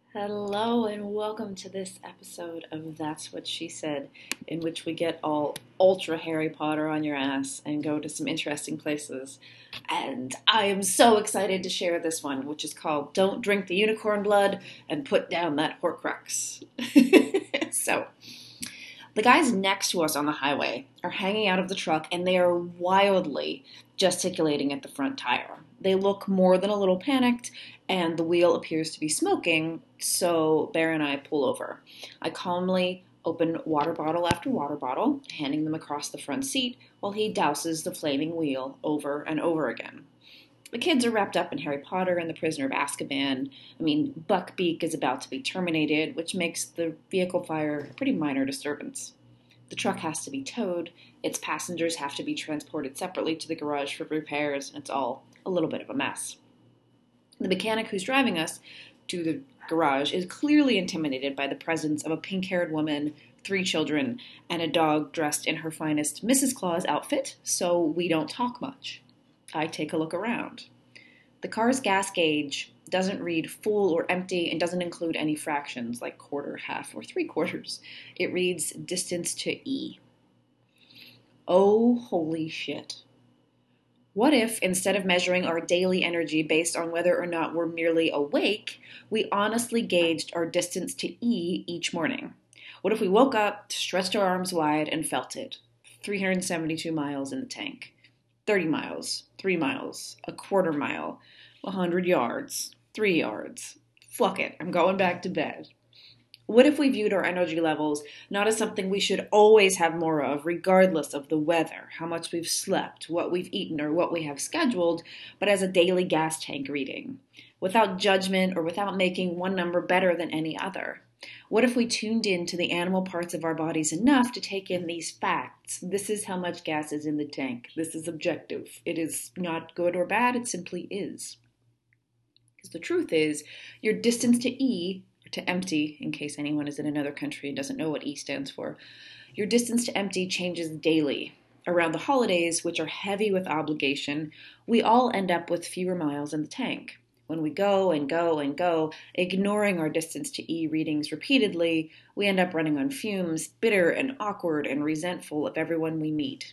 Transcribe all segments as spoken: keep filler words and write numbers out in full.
Hello and welcome to this episode of That's What She Said, in which we get all ultra Harry Potter on your ass and go to some interesting places. And I am so excited to share this one, which is called Don't Drink the Unicorn Blood and Put Down That Horcrux. So, the guys next to us on the highway are hanging out of the truck and they are wildly gesticulating at the front tire. They look more than a little panicked, and the wheel appears to be smoking, so Bear and I pull over. I calmly open water bottle after water bottle, handing them across the front seat while he douses the flaming wheel over and over again. The kids are wrapped up in Harry Potter and the Prisoner of Azkaban. I mean, Buckbeak is about to be terminated, which makes the vehicle fire a pretty minor disturbance. The truck has to be towed, its passengers have to be transported separately to the garage for repairs, and it's all a little bit of a mess. The mechanic who's driving us to the garage is clearly intimidated by the presence of a pink-haired woman, three children, and a dog dressed in her finest Missus Claus outfit, so we don't talk much. I take a look around. The car's gas gauge doesn't read full or empty and doesn't include any fractions like quarter, half, or three quarters. It reads distance to E. Oh, holy shit. What if, instead of measuring our daily energy based on whether or not we're merely awake, we honestly gauged our distance to E each morning? What if we woke up, stretched our arms wide, and felt it? three hundred seventy-two miles in the tank. thirty miles, three miles, a quarter mile, one hundred yards, three yards. Fuck it, I'm going back to bed. What if we viewed our energy levels not as something we should always have more of, regardless of the weather, how much we've slept, what we've eaten, or what we have scheduled, but as a daily gas tank reading, without judgment or without making one number better than any other? What if we tuned in to the animal parts of our bodies enough to take in these facts? This is how much gas is in the tank. This is objective. It is not good or bad, it simply is. Because the truth is, your distance to E, or to empty, in case anyone is in another country and doesn't know what E stands for, your distance to empty changes daily. Around the holidays, which are heavy with obligation, we all end up with fewer miles in the tank. When we go and go and go, ignoring our distance to E readings repeatedly, we end up running on fumes, bitter and awkward and resentful of everyone we meet.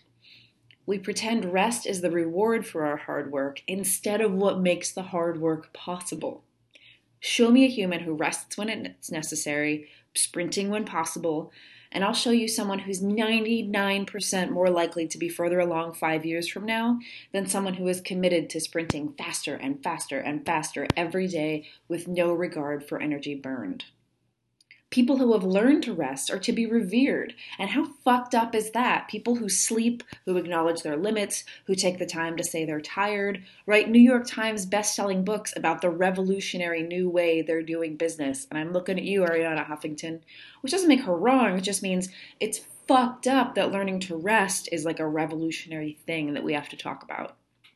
We pretend rest is the reward for our hard work instead of what makes the hard work possible. Show me a human who rests when it's necessary, sprinting when possible, and I'll show you someone who's ninety-nine percent more likely to be further along five years from now than someone who is committed to sprinting faster and faster and faster every day with no regard for energy burned. People who have learned to rest are to be revered. And how fucked up is that? People who sleep, who acknowledge their limits, who take the time to say they're tired, write New York Times best-selling books about the revolutionary new way they're doing business. And I'm looking at you, Ariana Huffington, which doesn't make her wrong. It just means it's fucked up that learning to rest is like a revolutionary thing that we have to talk about.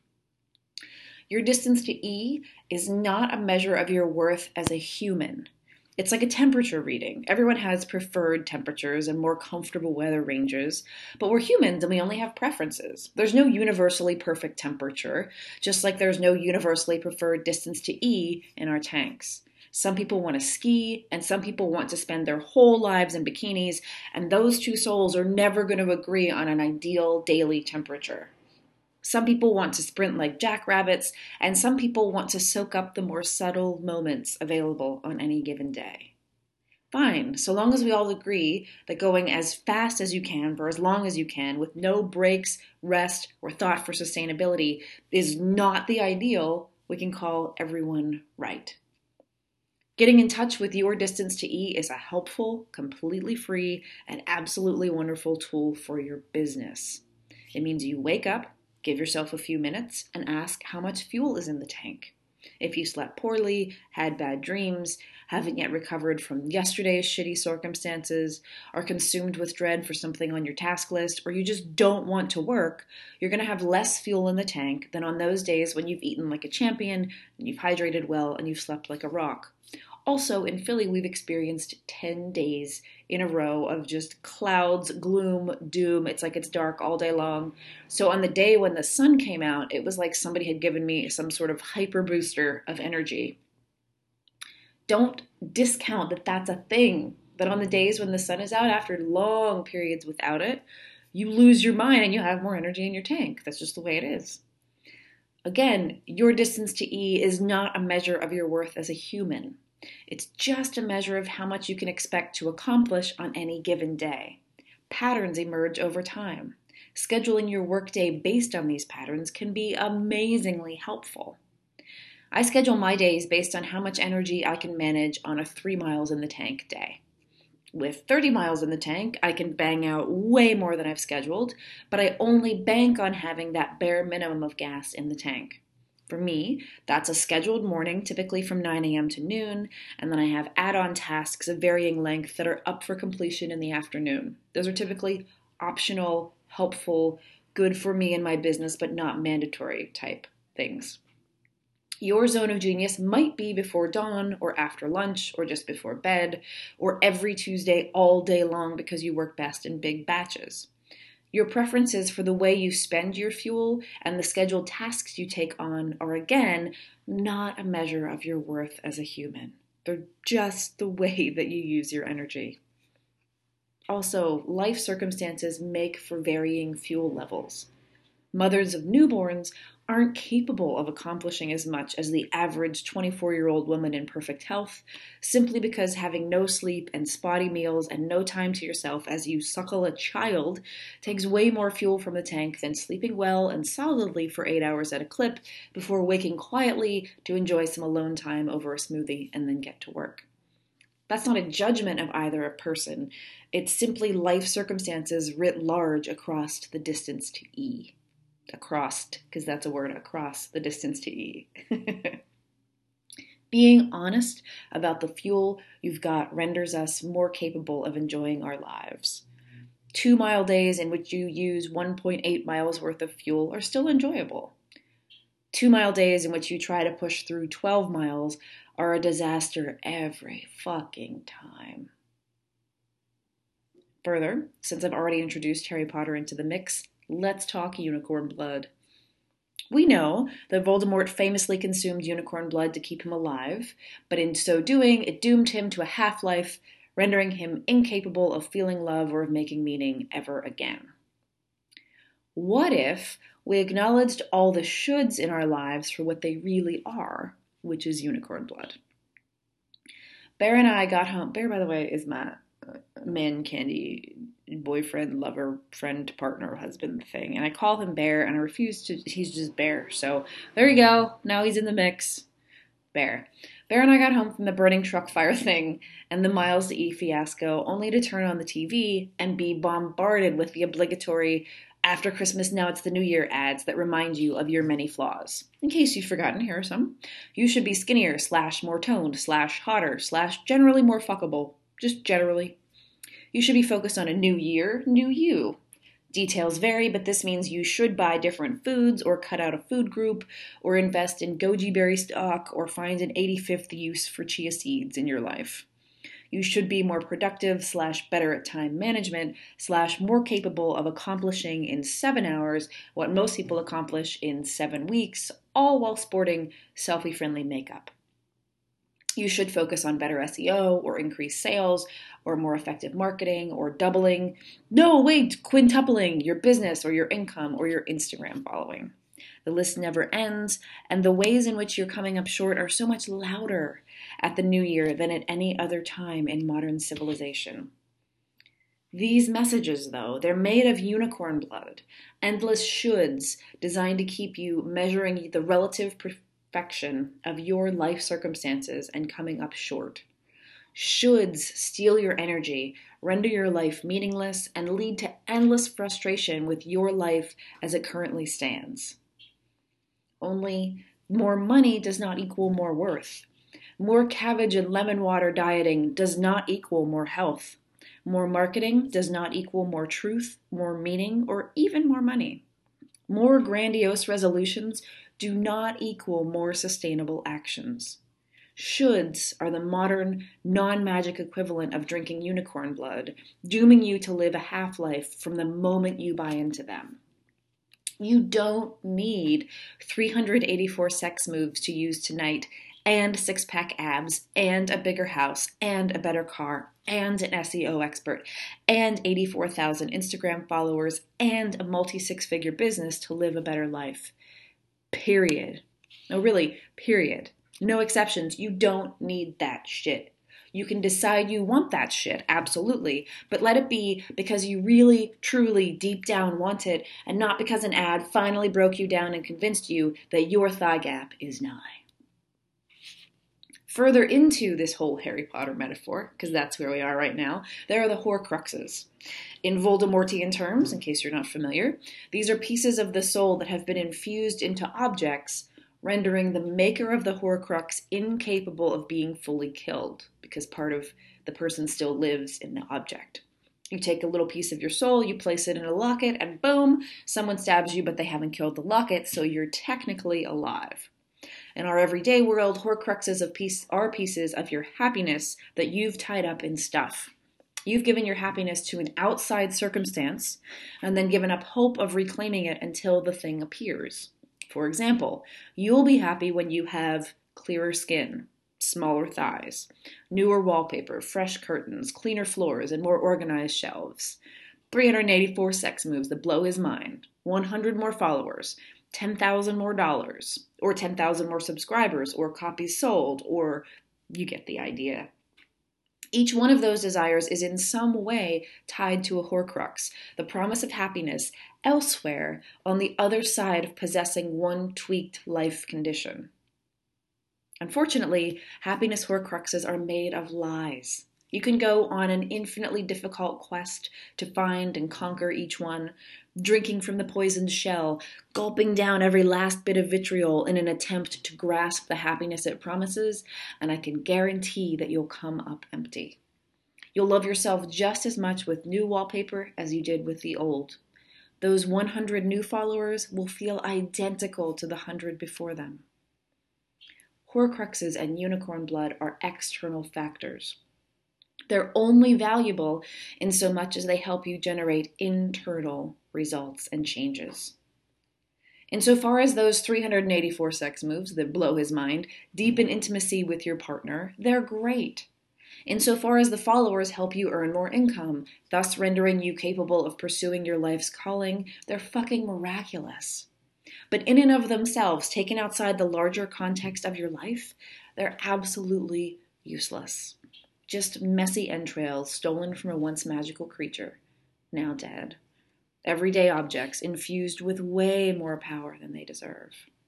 Your distance to E is not a measure of your worth as a human. It's like a temperature reading. Everyone has preferred temperatures and more comfortable weather ranges, but we're humans and we only have preferences. There's no universally perfect temperature, just like there's no universally preferred distance to E in our tanks. Some people want to ski, and some people want to spend their whole lives in bikinis, and those two souls are never going to agree on an ideal daily temperature. Some people want to sprint like jackrabbits, and some people want to soak up the more subtle moments available on any given day. Fine, so long as we all agree that going as fast as you can for as long as you can with no breaks, rest, or thought for sustainability is not the ideal, we can call everyone right. Getting in touch with your distance to E is a helpful, completely free, and absolutely wonderful tool for your business. It means you wake up, give yourself a few minutes, and ask how much fuel is in the tank. If you slept poorly, had bad dreams, haven't yet recovered from yesterday's shitty circumstances, are consumed with dread for something on your task list, or you just don't want to work, you're going to have less fuel in the tank than on those days when you've eaten like a champion, and you've hydrated well, and you've slept like a rock. Also, in Philly, we've experienced ten days in a row of just clouds, gloom, doom. It's like it's dark all day long. So on the day when the sun came out, it was like somebody had given me some sort of hyper booster of energy. Don't discount that that's a thing, that on the days when the sun is out, after long periods without it, you lose your mind and you have more energy in your tank. That's just the way it is. Again, your distance to E is not a measure of your worth as a human. It's just a measure of how much you can expect to accomplish on any given day. Patterns emerge over time. Scheduling your workday based on these patterns can be amazingly helpful. I schedule my days based on how much energy I can manage on a three miles in the tank day. With thirty miles in the tank, I can bang out way more than I've scheduled, but I only bank on having that bare minimum of gas in the tank. For me, that's a scheduled morning, typically from nine a.m. to noon, and then I have add-on tasks of varying length that are up for completion in the afternoon. Those are typically optional, helpful, good for me and my business, but not mandatory type things. Your zone of genius might be before dawn or after lunch or just before bed or every Tuesday all day long because you work best in big batches. Your preferences for the way you spend your fuel and the scheduled tasks you take on are, again, not a measure of your worth as a human. They're just the way that you use your energy. Also, life circumstances make for varying fuel levels. Mothers of newborns aren't capable of accomplishing as much as the average twenty-four-year-old woman in perfect health, simply because having no sleep and spotty meals and no time to yourself as you suckle a child takes way more fuel from the tank than sleeping well and solidly for eight hours at a clip before waking quietly to enjoy some alone time over a smoothie and then get to work. That's not a judgment of either a person. It's simply life circumstances writ large across the distance to E. Across, because that's a word, across the distance to E. Being honest about the fuel you've got renders us more capable of enjoying our lives. Two mile days in which you use one point eight miles worth of fuel are still enjoyable. Two mile days in which you try to push through twelve miles are a disaster every fucking time. Further, since I've already introduced Harry Potter into the mix, let's talk unicorn blood. We know that Voldemort famously consumed unicorn blood to keep him alive, but in so doing, it doomed him to a half-life, rendering him incapable of feeling love or of making meaning ever again. What if we acknowledged all the shoulds in our lives for what they really are, which is unicorn blood? Bear and I got home. Bear, by the way, is my man candy boyfriend, lover, friend, partner, husband thing. And I call him Bear, and I refuse to, he's just Bear. So there you go. Now he's in the mix. Bear. Bear and I got home from the burning truck fire thing and the Miles to E fiasco, only to turn on the T V and be bombarded with the obligatory after Christmas, now it's the New Year ads that remind you of your many flaws. In case you've forgotten, here are some. You should be skinnier, slash more toned, slash hotter, slash generally more fuckable. Just generally. You should be focused on a new year, new you. Details vary, but this means you should buy different foods or cut out a food group or invest in goji berry stock or find an eighty-fifth use for chia seeds in your life. You should be more productive slash better at time management slash more capable of accomplishing in seven hours what most people accomplish in seven weeks, all while sporting selfie-friendly makeup. You should focus on better S E O or increased sales or more effective marketing or doubling, no, wait, quintupling your business or your income or your Instagram following. The list never ends, and the ways in which you're coming up short are so much louder at the new year than at any other time in modern civilization. These messages, though, they're made of unicorn blood, endless shoulds designed to keep you measuring the relative perfection of your life circumstances and coming up short. Shoulds steal your energy, render your life meaningless, and lead to endless frustration with your life as it currently stands. Only more money does not equal more worth. More cabbage and lemon water dieting does not equal more health. More marketing does not equal more truth, more meaning, or even more money. More grandiose resolutions do not equal more sustainable actions. Shoulds are the modern, non-magic equivalent of drinking unicorn blood, dooming you to live a half-life from the moment you buy into them. You don't need three hundred eighty-four sex moves to use tonight and six-pack abs, and a bigger house, and a better car, and an S E O expert, and eighty-four thousand Instagram followers, and a multi-six-figure business to live a better life. Period. No, really, period. No exceptions. You don't need that shit. You can decide you want that shit, absolutely, but let it be because you really, truly, deep down want it, and not because an ad finally broke you down and convinced you that your thigh gap is nigh. Further into this whole Harry Potter metaphor, because that's where we are right now, there are the Horcruxes. In Voldemortian terms, in case you're not familiar, these are pieces of the soul that have been infused into objects, rendering the maker of the Horcrux incapable of being fully killed, because part of the person still lives in the object. You take a little piece of your soul, you place it in a locket, and boom, someone stabs you, but they haven't killed the locket, so you're technically alive. In our everyday world, Horcruxes of piece are pieces of your happiness that you've tied up in stuff. You've given your happiness to an outside circumstance and then given up hope of reclaiming it until the thing appears. For example, you'll be happy when you have clearer skin, smaller thighs, newer wallpaper, fresh curtains, cleaner floors, and more organized shelves. three hundred eighty-four sex moves that blow his mind, one hundred more followers, ten thousand more dollars, or ten thousand more subscribers, or copies sold, or you get the idea. Each one of those desires is in some way tied to a Horcrux, the promise of happiness elsewhere on the other side of possessing one tweaked life condition. Unfortunately, happiness Horcruxes are made of lies. You can go on an infinitely difficult quest to find and conquer each one, drinking from the poisoned shell, gulping down every last bit of vitriol in an attempt to grasp the happiness it promises, and I can guarantee that you'll come up empty. You'll love yourself just as much with new wallpaper as you did with the old. Those one hundred new followers will feel identical to the one hundred before them. Horcruxes and unicorn blood are external factors. They're only valuable in so much as they help you generate internal results and changes. Insofar as those three hundred eighty-four sex moves that blow his mind deepen intimacy with your partner, they're great. Insofar as the followers help you earn more income, thus rendering you capable of pursuing your life's calling, they're fucking miraculous. But in and of themselves, taken outside the larger context of your life, they're absolutely useless. Just messy entrails stolen from a once magical creature, now dead. Everyday objects infused with way more power than they deserve.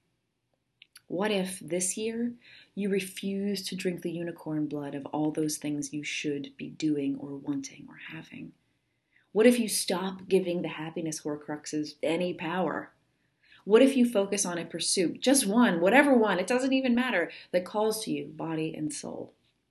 What if this year you refuse to drink the unicorn blood of all those things you should be doing or wanting or having? What if you stop giving the happiness Horcruxes any power? What if you focus on a pursuit, just one, whatever one, it doesn't even matter, that calls to you, body and soul?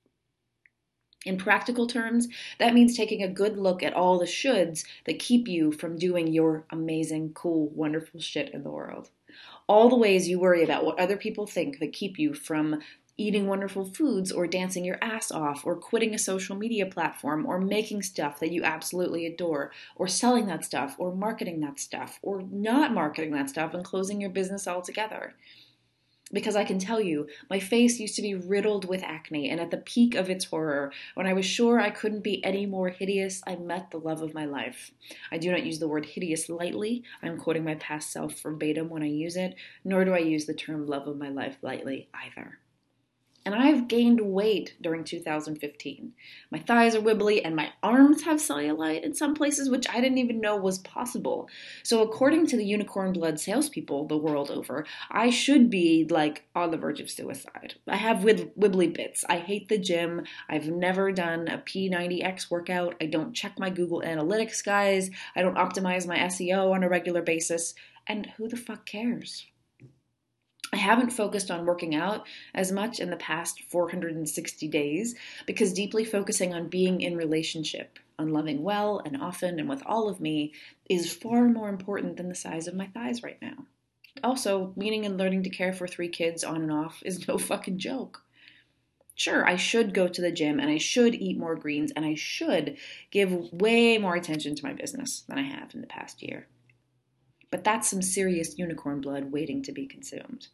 In practical terms, that means taking a good look at all the shoulds that keep you from doing your amazing, cool, wonderful shit in the world. All the ways you worry about what other people think that keep you from eating wonderful foods or dancing your ass off or quitting a social media platform or making stuff that you absolutely adore or selling that stuff or marketing that stuff or not marketing that stuff and closing your business altogether. Because I can tell you, my face used to be riddled with acne, and at the peak of its horror, when I was sure I couldn't be any more hideous, I met the love of my life. I do not use the word hideous lightly. I'm quoting my past self verbatim when I use it, nor do I use the term love of my life lightly either. And I've gained weight during two thousand fifteen. My thighs are wibbly and my arms have cellulite in some places, which I didn't even know was possible. So according to the unicorn blood salespeople the world over, I should be like on the verge of suicide. I have wib- wibbly bits. I hate the gym. I've never done a P ninety X workout. I don't check my Google Analytics, guys. I don't optimize my S E O on a regular basis. And who the fuck cares? I haven't focused on working out as much in the past four hundred sixty days because deeply focusing on being in relationship, on loving well and often and with all of me is far more important than the size of my thighs right now. Also, meeting and learning to care for three kids on and off is no fucking joke. Sure, I should go to the gym and I should eat more greens and I should give way more attention to my business than I have in the past year. But that's some serious unicorn blood waiting to be consumed.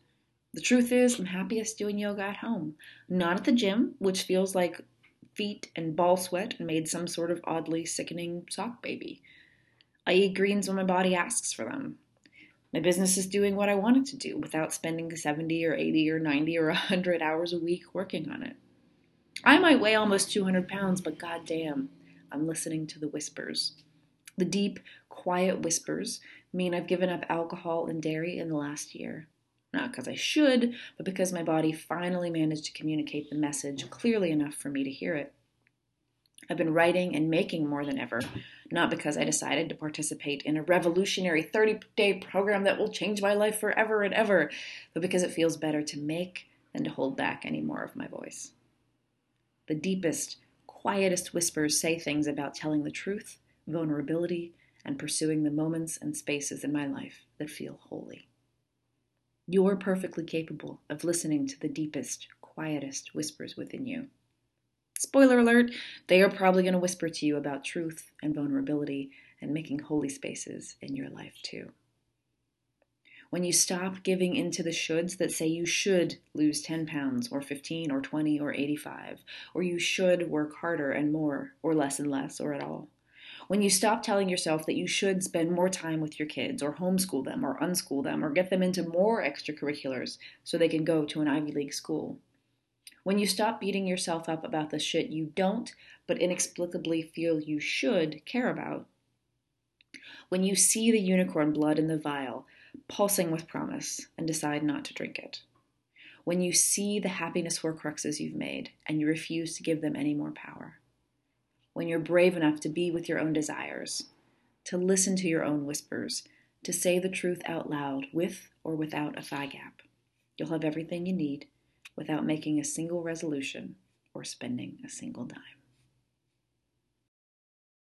The truth is, I'm happiest doing yoga at home, not at the gym, which feels like feet and ball sweat and made some sort of oddly sickening sock baby. I eat greens when my body asks for them. My business is doing what I want it to do without spending seventy or eighty or ninety or one hundred hours a week working on it. I might weigh almost two hundred pounds, but goddamn, I'm listening to the whispers. The deep, quiet whispers mean I've given up alcohol and dairy in the last year. Not because I should, but because my body finally managed to communicate the message clearly enough for me to hear it. I've been writing and making more than ever, not because I decided to participate in a revolutionary thirty-day program that will change my life forever and ever, but because it feels better to make than to hold back any more of my voice. The deepest, quietest whispers say things about telling the truth, vulnerability, and pursuing the moments and spaces in my life that feel holy. You're perfectly capable of listening to the deepest, quietest whispers within you. Spoiler alert, they are probably going to whisper to you about truth and vulnerability and making holy spaces in your life too. When you stop giving into the shoulds that say you should lose ten pounds or fifteen or twenty or eighty-five, or you should work harder and more or less and less or at all. When you stop telling yourself that you should spend more time with your kids or homeschool them or unschool them or get them into more extracurriculars so they can go to an Ivy League school. When you stop beating yourself up about the shit you don't, but inexplicably feel you should care about. When you see the unicorn blood in the vial, pulsing with promise, and decide not to drink it. When you see the happiness horcruxes you've made, and you refuse to give them any more power. When you're brave enough to be with your own desires, to listen to your own whispers, to say the truth out loud, with or without a thigh gap. You'll have everything you need without making a single resolution or spending a single dime.